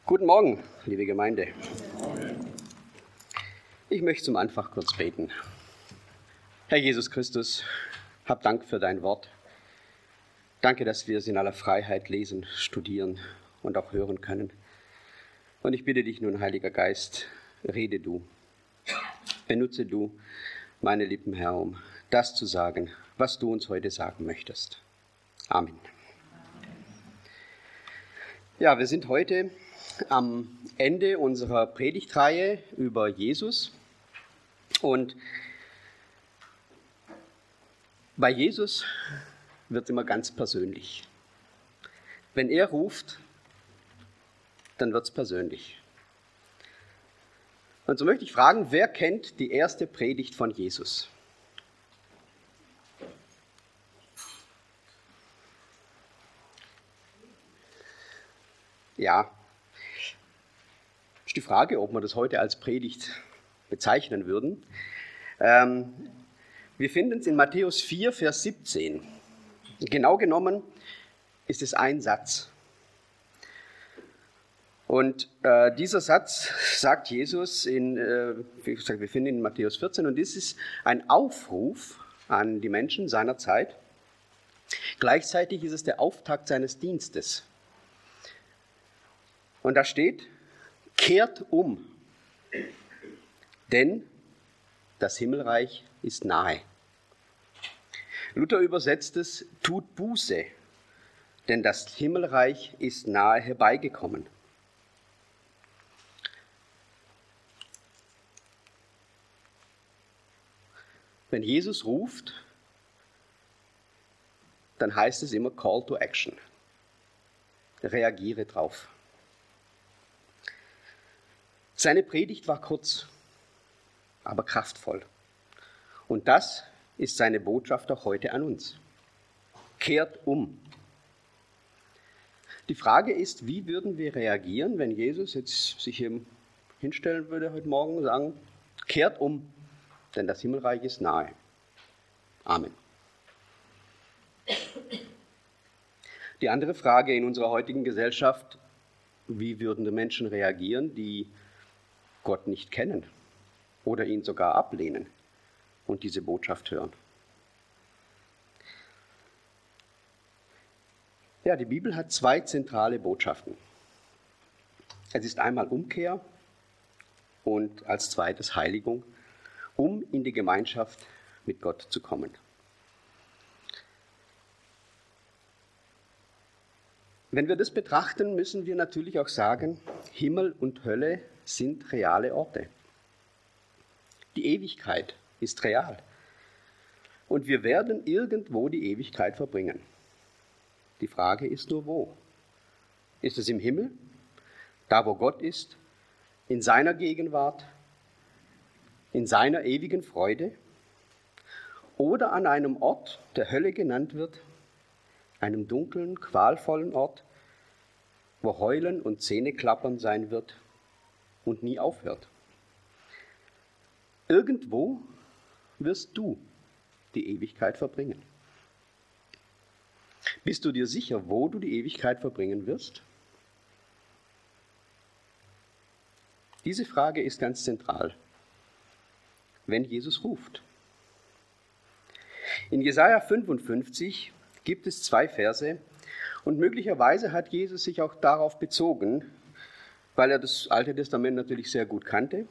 Guten Morgen, liebe Gemeinde. Ich möchte zum Anfang kurz beten. Herr Jesus Christus, hab Dank für dein Wort. Danke, dass wir es in aller Freiheit lesen, studieren und auch hören können. Und ich bitte dich nun, Heiliger Geist, rede du, benutze du meine Lippen, Herr, um das zu sagen, was du uns heute sagen möchtest. Amen. Ja, wir sind heute am Ende unserer Predigtreihe über Jesus. Und bei Jesus wird es immer ganz persönlich. Wenn er ruft, dann wird es persönlich. Und so möchte ich fragen, wer kennt die erste Predigt von Jesus? Ja, ist die Frage, ob wir das heute als Predigt bezeichnen würden. Wir finden es in Matthäus 4, Vers 17. Genau genommen ist es ein Satz. Und dieser Satz sagt Jesus, wie gesagt, wir finden ihn in Matthäus 14, und das ist ein Aufruf an die Menschen seiner Zeit. Gleichzeitig ist es der Auftakt seines Dienstes. Und da steht, kehrt um, denn das Himmelreich ist nahe. Luther übersetzt es, tut Buße, denn das Himmelreich ist nahe herbeigekommen. Wenn Jesus ruft, dann heißt es immer Call to Action. Reagiere drauf. Seine Predigt war kurz, aber kraftvoll. Und das ist seine Botschaft auch heute an uns. Kehrt um. Die Frage ist, wie würden wir reagieren, wenn Jesus jetzt sich hier hinstellen würde heute Morgen und sagen, kehrt um, denn das Himmelreich ist nahe. Amen. Die andere Frage in unserer heutigen Gesellschaft, wie würden die Menschen reagieren, die Gott nicht kennen oder ihn sogar ablehnen und diese Botschaft hören? Ja, die Bibel hat zwei zentrale Botschaften. Es ist einmal Umkehr und als zweites Heiligung, um in die Gemeinschaft mit Gott zu kommen. Wenn wir das betrachten, müssen wir natürlich auch sagen, Himmel und Hölle sind reale Orte. Die Ewigkeit ist real. Und wir werden irgendwo die Ewigkeit verbringen. Die Frage ist nur, wo? Ist es im Himmel, da wo Gott ist, in seiner Gegenwart, in seiner ewigen Freude? Oder an einem Ort, der Hölle genannt wird, einem dunklen, qualvollen Ort, wo Heulen und Zähneklappern sein wird und nie aufhört? Irgendwo wirst du die Ewigkeit verbringen. Bist du dir sicher, wo du die Ewigkeit verbringen wirst? Diese Frage ist ganz zentral, wenn Jesus ruft. In Jesaja 55 gibt es 2 Verse und möglicherweise hat Jesus sich auch darauf bezogen, weil er das Alte Testament natürlich sehr gut kannte.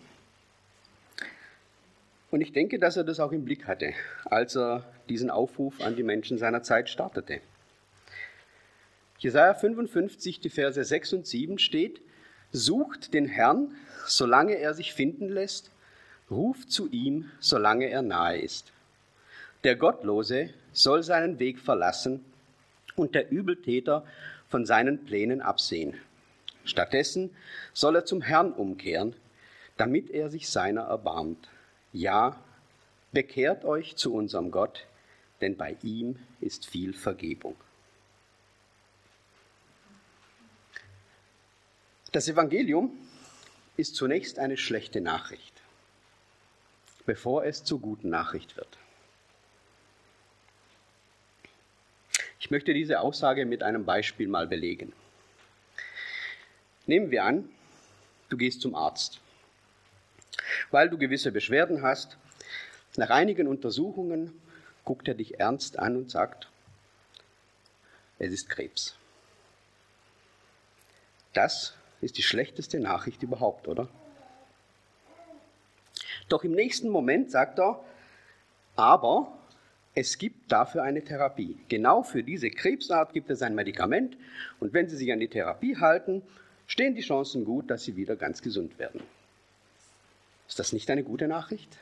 Und ich denke, dass er das auch im Blick hatte, als er diesen Aufruf an die Menschen seiner Zeit startete. Jesaja 55, die Verse 6 und 7 steht, sucht den Herrn, solange er sich finden lässt, ruft zu ihm, solange er nahe ist. Der Gottlose soll seinen Weg verlassen und der Übeltäter von seinen Plänen absehen. Stattdessen soll er zum Herrn umkehren, damit er sich seiner erbarmt. Ja, bekehrt euch zu unserem Gott, denn bei ihm ist viel Vergebung. Das Evangelium ist zunächst eine schlechte Nachricht, bevor es zur guten Nachricht wird. Ich möchte diese Aussage mit einem Beispiel mal belegen. Nehmen wir an, du gehst zum Arzt, weil du gewisse Beschwerden hast. Nach einigen Untersuchungen guckt er dich ernst an und sagt, es ist Krebs. Das ist die schlechteste Nachricht überhaupt, oder? Doch im nächsten Moment sagt er, aber es gibt dafür eine Therapie. Genau für diese Krebsart gibt es ein Medikament und wenn Sie sich an die Therapie halten, stehen die Chancen gut, dass Sie wieder ganz gesund werden. Ist das nicht eine gute Nachricht?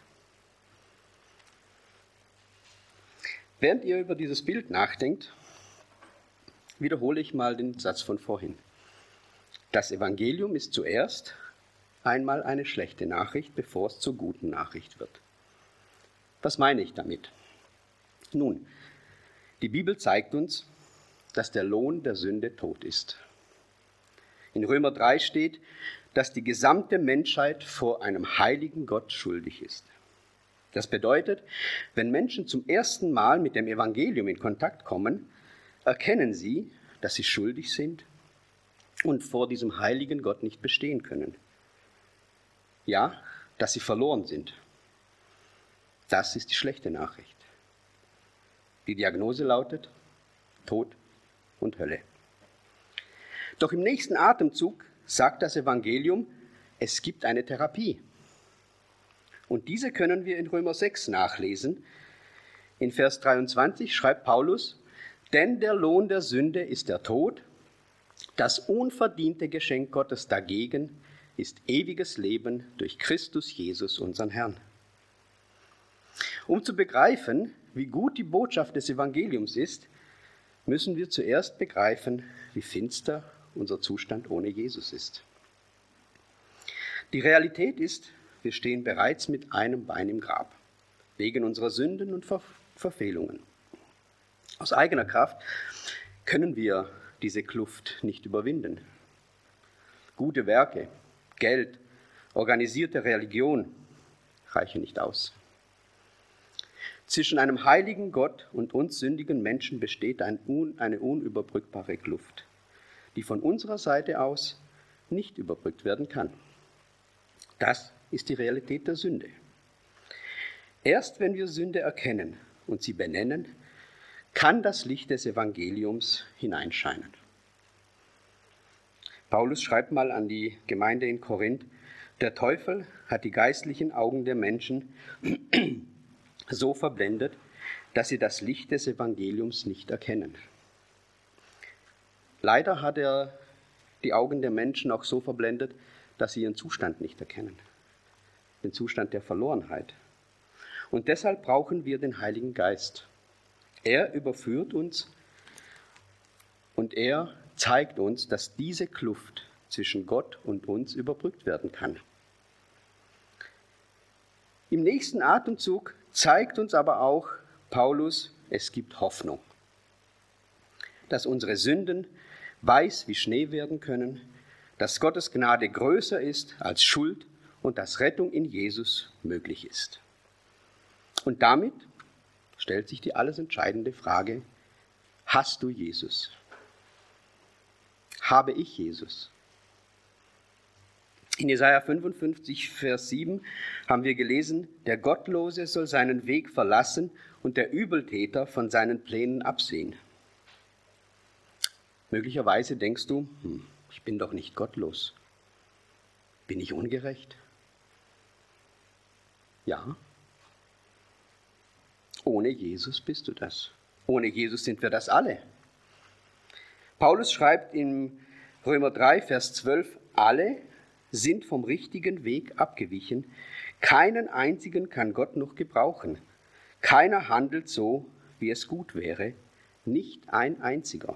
Während ihr über dieses Bild nachdenkt, wiederhole ich mal den Satz von vorhin. Das Evangelium ist zuerst einmal eine schlechte Nachricht, bevor es zur guten Nachricht wird. Was meine ich damit? Nun, die Bibel zeigt uns, dass der Lohn der Sünde Tod ist. In Römer 3 steht, dass die gesamte Menschheit vor einem heiligen Gott schuldig ist. Das bedeutet, wenn Menschen zum ersten Mal mit dem Evangelium in Kontakt kommen, erkennen sie, dass sie schuldig sind und vor diesem heiligen Gott nicht bestehen können. Ja, dass sie verloren sind. Das ist die schlechte Nachricht. Die Diagnose lautet Tod und Hölle. Doch im nächsten Atemzug sagt das Evangelium, es gibt eine Therapie. Und diese können wir in Römer 6 nachlesen. In Vers 23 schreibt Paulus, denn der Lohn der Sünde ist der Tod, das unverdiente Geschenk Gottes dagegen ist ewiges Leben durch Christus Jesus, unseren Herrn. Um zu begreifen, wie gut die Botschaft des Evangeliums ist, müssen wir zuerst begreifen, wie finster unser Zustand ohne Jesus ist. Die Realität ist, wir stehen bereits mit einem Bein im Grab, wegen unserer Sünden und Verfehlungen. Aus eigener Kraft können wir diese Kluft nicht überwinden. Gute Werke, Geld, organisierte Religion reichen nicht aus. Zwischen einem heiligen Gott und uns sündigen Menschen besteht eine unüberbrückbare Kluft, die von unserer Seite aus nicht überbrückt werden kann. Das ist die Realität der Sünde. Erst wenn wir Sünde erkennen und sie benennen, kann das Licht des Evangeliums hineinscheinen. Paulus schreibt mal an die Gemeinde in Korinth, der Teufel hat die geistlichen Augen der Menschen so verblendet, dass sie das Licht des Evangeliums nicht erkennen. Leider hat er die Augen der Menschen auch so verblendet, dass sie ihren Zustand nicht erkennen, den Zustand der Verlorenheit. Und deshalb brauchen wir den Heiligen Geist. Er überführt uns und er zeigt uns, dass diese Kluft zwischen Gott und uns überbrückt werden kann. Im nächsten Atemzug zeigt uns aber auch Paulus, es gibt Hoffnung, dass unsere Sünden weiß wie Schnee werden können, dass Gottes Gnade größer ist als Schuld und dass Rettung in Jesus möglich ist. Und damit stellt sich die alles entscheidende Frage, hast du Jesus? Habe ich Jesus? In Jesaja 55, Vers 7 haben wir gelesen, der Gottlose soll seinen Weg verlassen und der Übeltäter von seinen Plänen absehen. Möglicherweise denkst du, ich bin doch nicht gottlos. Bin ich ungerecht? Ja. Ohne Jesus bist du das. Ohne Jesus sind wir das alle. Paulus schreibt in Römer 3, Vers 12, alle sind vom richtigen Weg abgewichen. Keinen einzigen kann Gott noch gebrauchen. Keiner handelt so, wie es gut wäre. Nicht ein einziger.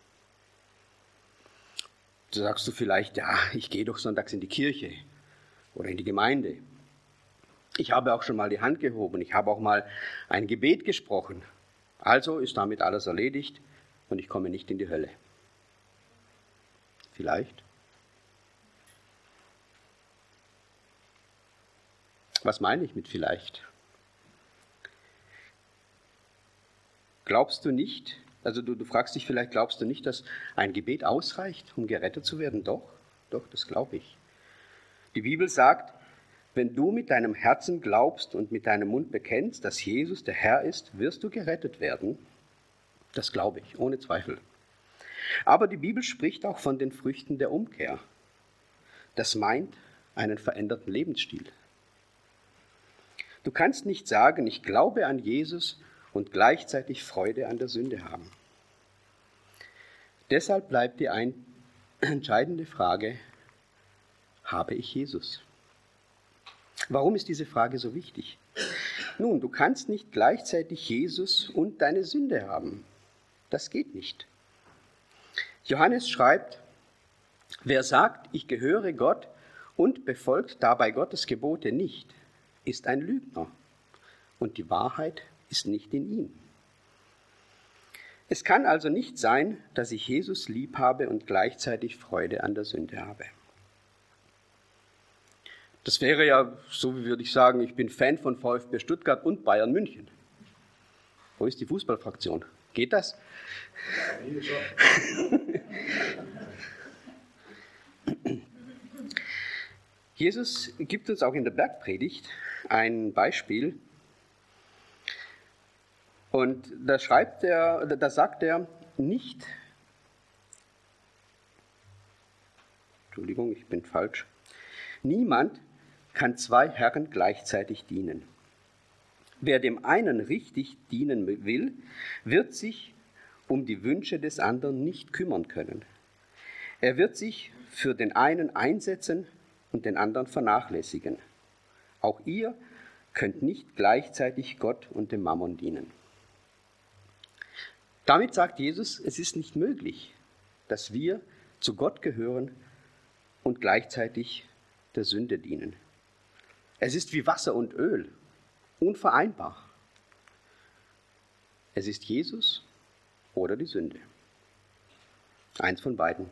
Da sagst du vielleicht, ja, ich gehe doch sonntags in die Kirche oder in die Gemeinde. Ich habe auch schon mal die Hand gehoben, ich habe auch mal ein Gebet gesprochen. Also ist damit alles erledigt und ich komme nicht in die Hölle. Vielleicht. Was meine ich mit vielleicht? Glaubst du nicht, also du fragst dich vielleicht, glaubst du nicht, dass ein Gebet ausreicht, um gerettet zu werden? Doch, Doch, das glaube ich. Die Bibel sagt, wenn du mit deinem Herzen glaubst und mit deinem Mund bekennst, dass Jesus der Herr ist, wirst du gerettet werden. Das glaube ich, ohne Zweifel. Aber die Bibel spricht auch von den Früchten der Umkehr. Das meint einen veränderten Lebensstil. Du kannst nicht sagen, ich glaube an Jesus und gleichzeitig Freude an der Sünde haben. Deshalb bleibt die entscheidende Frage, habe ich Jesus? Warum ist diese Frage so wichtig? Nun, du kannst nicht gleichzeitig Jesus und deine Sünde haben. Das geht nicht. Johannes schreibt, wer sagt, ich gehöre Gott und befolgt dabei Gottes Gebote nicht, ist ein Lügner und die Wahrheit ist nicht in ihm. Es kann also nicht sein, dass ich Jesus lieb habe und gleichzeitig Freude an der Sünde habe. Das wäre ja, so wie würde ich sagen, ich bin Fan von VfB Stuttgart und Bayern München. Wo ist die Fußballfraktion? Geht das? Jesus gibt uns auch in der Bergpredigt ein Beispiel. Und da sagt er nicht, niemand kann zwei Herren gleichzeitig dienen. Wer dem einen richtig dienen will, wird sich um die Wünsche des anderen nicht kümmern können. Er wird sich für den einen einsetzen und den anderen vernachlässigen. Auch ihr könnt nicht gleichzeitig Gott und dem Mammon dienen. Damit sagt Jesus, es ist nicht möglich, dass wir zu Gott gehören und gleichzeitig der Sünde dienen. Es ist wie Wasser und Öl, unvereinbar. Es ist Jesus oder die Sünde. Eins von beiden.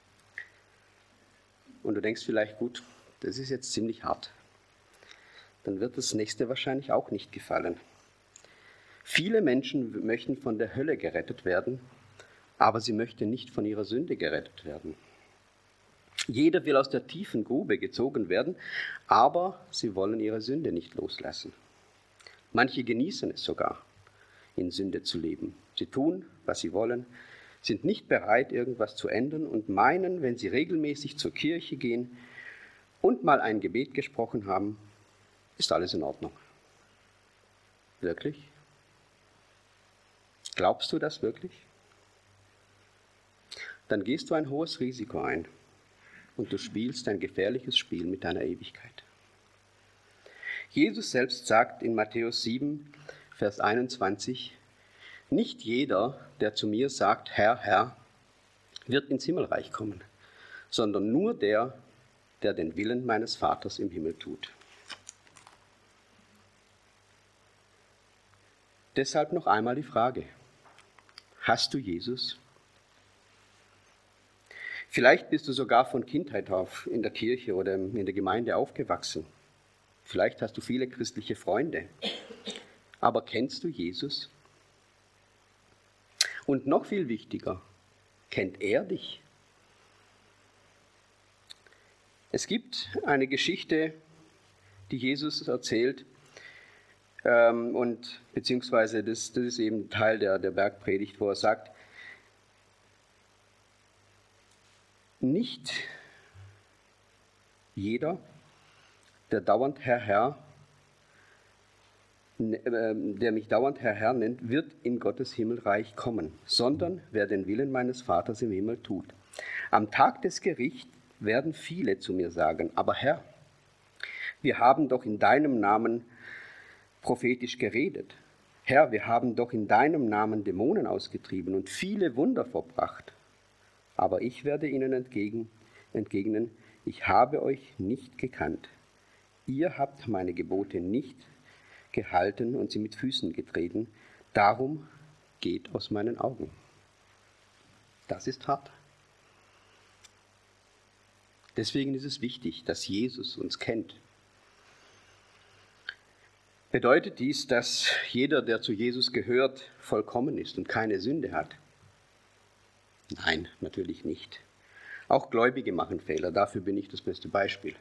Und du denkst vielleicht, gut, das ist jetzt ziemlich hart. Dann wird das nächste wahrscheinlich auch nicht gefallen. Viele Menschen möchten von der Hölle gerettet werden, aber sie möchten nicht von ihrer Sünde gerettet werden. Jeder will aus der tiefen Grube gezogen werden, aber sie wollen ihre Sünde nicht loslassen. Manche genießen es sogar, in Sünde zu leben. Sie tun, was sie wollen, sind nicht bereit, irgendwas zu ändern und meinen, wenn sie regelmäßig zur Kirche gehen und mal ein Gebet gesprochen haben, ist alles in Ordnung. Wirklich? Glaubst du das wirklich? Dann gehst du ein hohes Risiko ein und du spielst ein gefährliches Spiel mit deiner Ewigkeit. Jesus selbst sagt in Matthäus 7, Vers 21, nicht jeder, der zu mir sagt, Herr, Herr, wird ins Himmelreich kommen, sondern nur der, der den Willen meines Vaters im Himmel tut. Deshalb noch einmal die Frage, hast du Jesus? Vielleicht bist du sogar von Kindheit auf in der Kirche oder in der Gemeinde aufgewachsen. Vielleicht hast du viele christliche Freunde. Aber kennst du Jesus? Und noch viel wichtiger, kennt er dich? Es gibt eine Geschichte, die Jesus erzählt, beziehungsweise das ist eben Teil der Bergpredigt, wo er sagt, nicht jeder, der mich dauernd Herr, Herr nennt, wird in Gottes Himmelreich kommen, sondern wer den Willen meines Vaters im Himmel tut. Am Tag des Gerichts werden viele zu mir sagen, aber Herr, wir haben doch in deinem Namen prophetisch geredet. Herr, wir haben doch in deinem Namen Dämonen ausgetrieben und viele Wunder vollbracht. Aber ich werde ihnen entgegnen, ich habe euch nicht gekannt. Ihr habt meine Gebote nicht gehalten und sie mit Füßen getreten. Darum geht aus meinen Augen. Das ist hart. Deswegen ist es wichtig, dass Jesus uns kennt. Bedeutet dies, dass jeder, der zu Jesus gehört, vollkommen ist und keine Sünde hat? Nein, natürlich nicht. Auch Gläubige machen Fehler, dafür bin ich das beste Beispiel.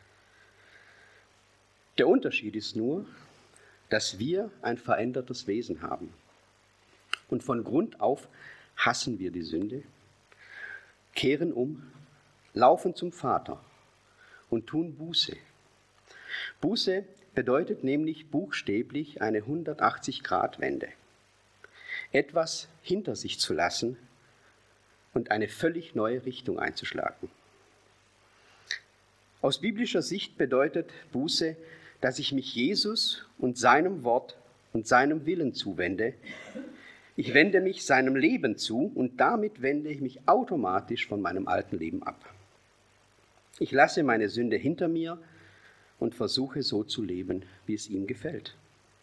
Der Unterschied ist nur, dass wir ein verändertes Wesen haben. Und von Grund auf hassen wir die Sünde, kehren um, laufen zum Vater und tun Buße. Buße bedeutet nämlich buchstäblich eine 180-Grad-Wende. Etwas hinter sich zu lassen und eine völlig neue Richtung einzuschlagen. Aus biblischer Sicht bedeutet Buße, dass ich mich Jesus und seinem Wort und seinem Willen zuwende. Ich wende mich seinem Leben zu und damit wende ich mich automatisch von meinem alten Leben ab. Ich lasse meine Sünde hinter mir und versuche so zu leben, wie es ihm gefällt.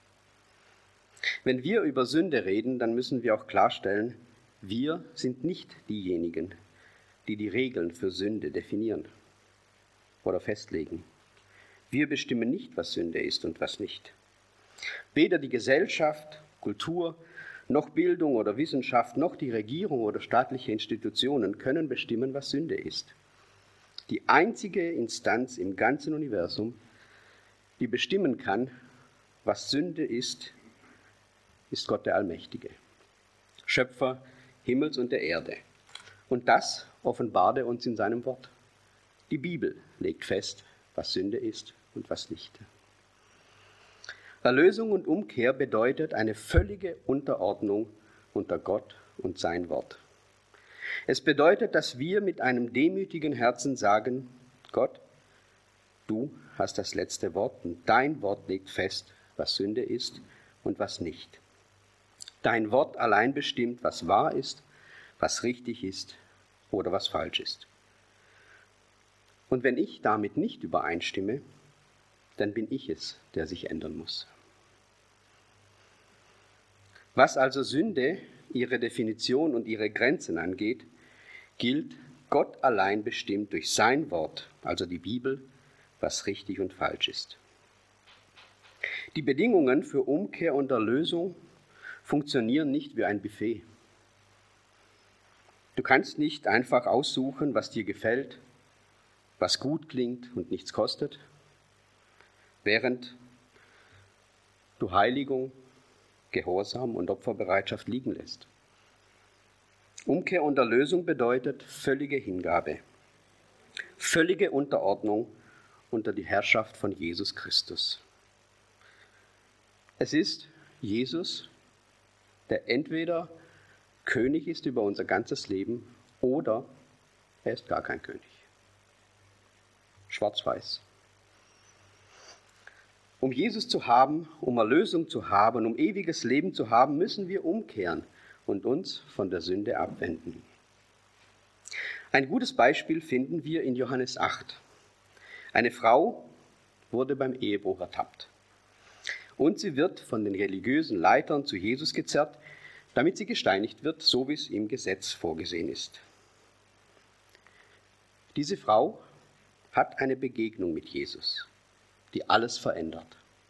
Wenn wir über Sünde reden, dann müssen wir auch klarstellen, wir sind nicht diejenigen, die die Regeln für Sünde definieren oder festlegen. Wir bestimmen nicht, was Sünde ist und was nicht. Weder die Gesellschaft, Kultur, noch Bildung oder Wissenschaft, noch die Regierung oder staatliche Institutionen können bestimmen, was Sünde ist. Die einzige Instanz im ganzen Universum, die bestimmen kann, was Sünde ist, ist Gott der Allmächtige, Schöpfer Himmels und der Erde. Und das offenbart er uns in seinem Wort. Die Bibel legt fest, was Sünde ist und was nicht. Erlösung und Umkehr bedeutet eine völlige Unterordnung unter Gott und sein Wort. Es bedeutet, dass wir mit einem demütigen Herzen sagen, Gott, du hast das letzte Wort und dein Wort legt fest, was Sünde ist und was nicht. Dein Wort allein bestimmt, was wahr ist, was richtig ist oder was falsch ist. Und wenn ich damit nicht übereinstimme, dann bin ich es, der sich ändern muss. Was also Sünde, ihre Definition und ihre Grenzen angeht, gilt Gott allein bestimmt durch sein Wort, also die Bibel, was richtig und falsch ist. Die Bedingungen für Umkehr und Erlösung funktionieren nicht wie ein Buffet. Du kannst nicht einfach aussuchen, was dir gefällt, was gut klingt und nichts kostet, während du Heiligung, Gehorsam und Opferbereitschaft liegen lässt. Umkehr und Erlösung bedeutet völlige Hingabe, völlige Unterordnung unter die Herrschaft von Jesus Christus. Es ist Jesus, der entweder König ist über unser ganzes Leben oder er ist gar kein König. Schwarz-weiß. Um Jesus zu haben, um Erlösung zu haben, um ewiges Leben zu haben, müssen wir umkehren und uns von der Sünde abwenden. Ein gutes Beispiel finden wir in Johannes 8. Eine Frau wurde beim Ehebruch ertappt. Und sie wird von den religiösen Leitern zu Jesus gezerrt, damit sie gesteinigt wird, so wie es im Gesetz vorgesehen ist. Diese Frau hat eine Begegnung mit Jesus, die alles verändert.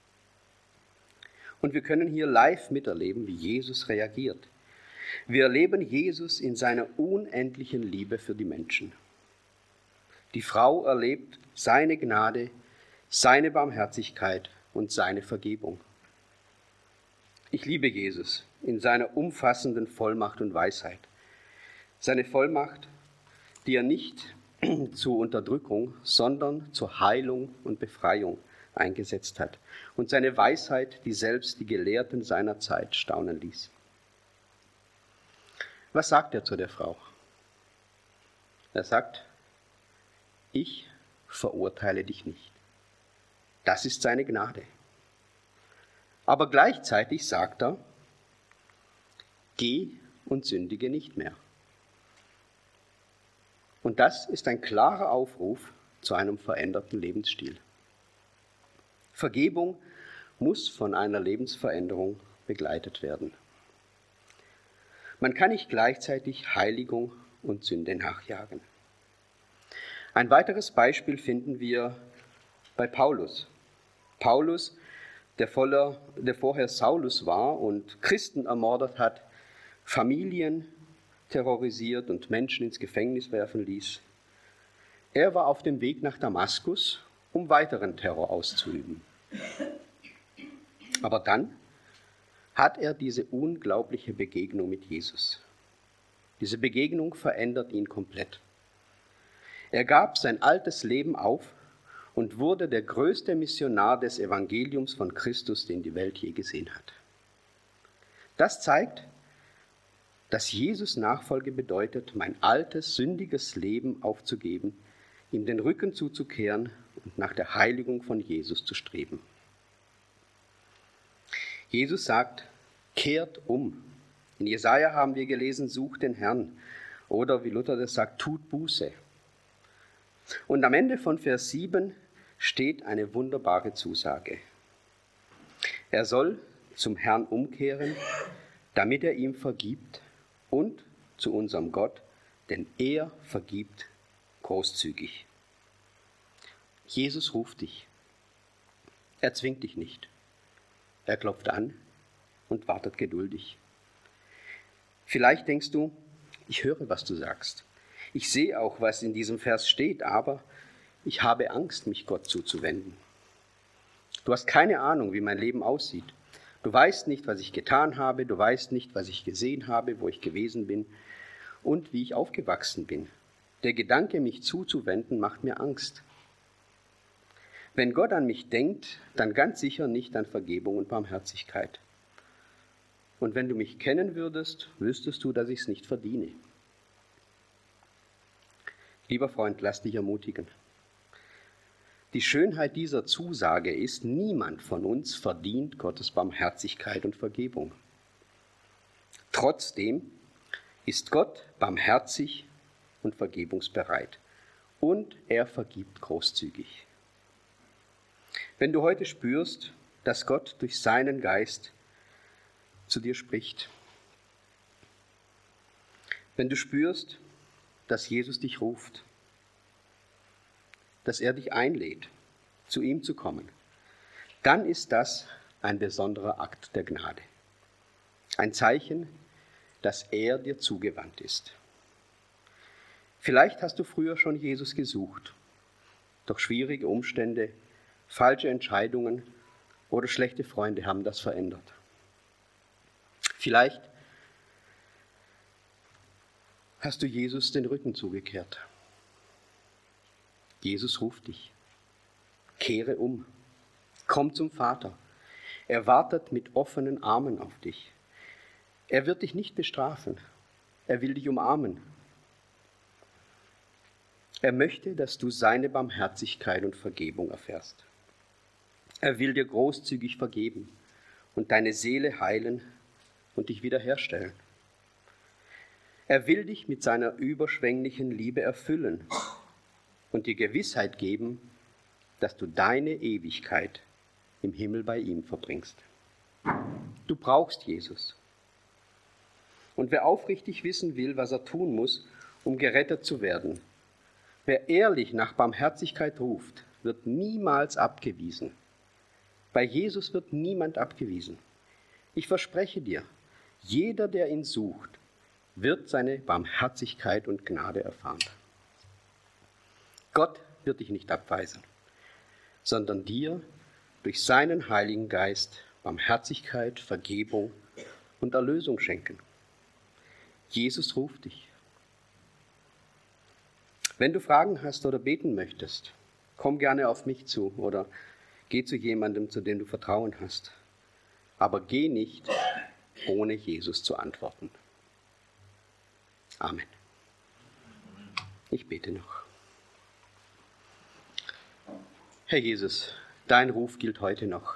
Und wir können hier live miterleben, wie Jesus reagiert. Wir erleben Jesus in seiner unendlichen Liebe für die Menschen. Die Frau erlebt seine Gnade, seine Barmherzigkeit und seine Vergebung. Ich liebe Jesus in seiner umfassenden Vollmacht und Weisheit. Seine Vollmacht, die er nicht zur Unterdrückung, sondern zur Heilung und Befreiung eingesetzt hat. Und seine Weisheit, die selbst die Gelehrten seiner Zeit staunen ließ. Was sagt er zu der Frau? Er sagt, ich verurteile dich nicht. Das ist seine Gnade. Aber gleichzeitig sagt er, geh und sündige nicht mehr. Und das ist ein klarer Aufruf zu einem veränderten Lebensstil. Vergebung muss von einer Lebensveränderung begleitet werden. Man kann nicht gleichzeitig Heiligung und Sünde nachjagen. Ein weiteres Beispiel finden wir bei Paulus. Paulus, der vorher Saulus war und Christen ermordet hat, Familien terrorisiert und Menschen ins Gefängnis werfen ließ, Er war auf dem Weg nach Damaskus, um weiteren Terror auszuüben. Aber dann hat er diese unglaubliche Begegnung mit Jesus. Diese Begegnung verändert ihn komplett. Er gab sein altes Leben auf und wurde der größte Missionar des Evangeliums von Christus, den die Welt je gesehen hat. Das zeigt, dass Jesus Nachfolge bedeutet, mein altes, sündiges Leben aufzugeben, ihm den Rücken zuzukehren und nach der Heiligung von Jesus zu streben. Jesus sagt, kehrt um. In Jesaja haben wir gelesen, sucht den Herrn. Oder wie Luther das sagt, tut Buße. Und am Ende von Vers 7 steht eine wunderbare Zusage. Er soll zum Herrn umkehren, damit er ihm vergibt, und zu unserem Gott, denn er vergibt großzügig. Jesus ruft dich. Er zwingt dich nicht. Er klopft an und wartet geduldig. Vielleicht denkst du, ich höre, was du sagst. Ich sehe auch, was in diesem Vers steht, aber ich habe Angst, mich Gott zuzuwenden. Du hast keine Ahnung, wie mein Leben aussieht. Du weißt nicht, was ich getan habe, du weißt nicht, was ich gesehen habe, wo ich gewesen bin und wie ich aufgewachsen bin. Der Gedanke, mich zuzuwenden, macht mir Angst. Wenn Gott an mich denkt, dann ganz sicher nicht an Vergebung und Barmherzigkeit. Und wenn du mich kennen würdest, wüsstest du, dass ich es nicht verdiene. Lieber Freund, lass dich ermutigen. Die Schönheit dieser Zusage ist, niemand von uns verdient Gottes Barmherzigkeit und Vergebung. Trotzdem ist Gott barmherzig und vergebungsbereit und er vergibt großzügig. Wenn du heute spürst, dass Gott durch seinen Geist zu dir spricht, wenn du spürst, dass Jesus dich ruft, dass er dich einlädt, zu ihm zu kommen, dann ist das ein besonderer Akt der Gnade. Ein Zeichen, dass er dir zugewandt ist. Vielleicht hast du früher schon Jesus gesucht, doch schwierige Umstände, falsche Entscheidungen oder schlechte Freunde haben das verändert. Vielleicht hast du Jesus den Rücken zugekehrt. Jesus ruft dich. Kehre um. Komm zum Vater. Er wartet mit offenen Armen auf dich. Er wird dich nicht bestrafen. Er will dich umarmen. Er möchte, dass du seine Barmherzigkeit und Vergebung erfährst. Er will dir großzügig vergeben und deine Seele heilen und dich wiederherstellen. Er will dich mit seiner überschwänglichen Liebe erfüllen und dir Gewissheit geben, dass du deine Ewigkeit im Himmel bei ihm verbringst. Du brauchst Jesus. Und wer aufrichtig wissen will, was er tun muss, um gerettet zu werden, wer ehrlich nach Barmherzigkeit ruft, wird niemals abgewiesen. Bei Jesus wird niemand abgewiesen. Ich verspreche dir, jeder, der ihn sucht, wird seine Barmherzigkeit und Gnade erfahren. Gott wird dich nicht abweisen, sondern dir durch seinen Heiligen Geist Barmherzigkeit, Vergebung und Erlösung schenken. Jesus ruft dich. Wenn du Fragen hast oder beten möchtest, komm gerne auf mich zu oder geh zu jemandem, zu dem du Vertrauen hast. Aber geh nicht, ohne Jesus zu antworten. Amen. Ich bete noch. Herr Jesus, dein Ruf gilt heute noch.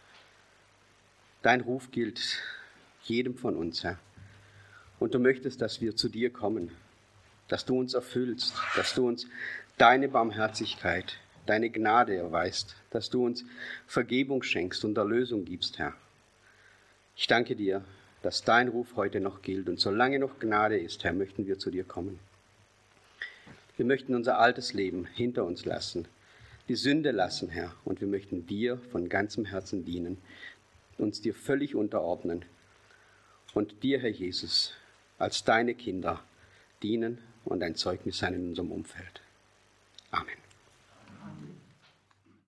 Dein Ruf gilt jedem von uns, Herr. Und du möchtest, dass wir zu dir kommen, dass du uns erfüllst, dass du uns deine Barmherzigkeit, deine Gnade erweist, dass du uns Vergebung schenkst und Erlösung gibst, Herr. Ich danke dir, dass dein Ruf heute noch gilt und solange noch Gnade ist, Herr, möchten wir zu dir kommen. Wir möchten unser altes Leben hinter uns lassen, die Sünde lassen, Herr, und wir möchten dir von ganzem Herzen dienen, uns dir völlig unterordnen und dir, Herr Jesus, als deine Kinder dienen und ein Zeugnis sein in unserem Umfeld. Amen.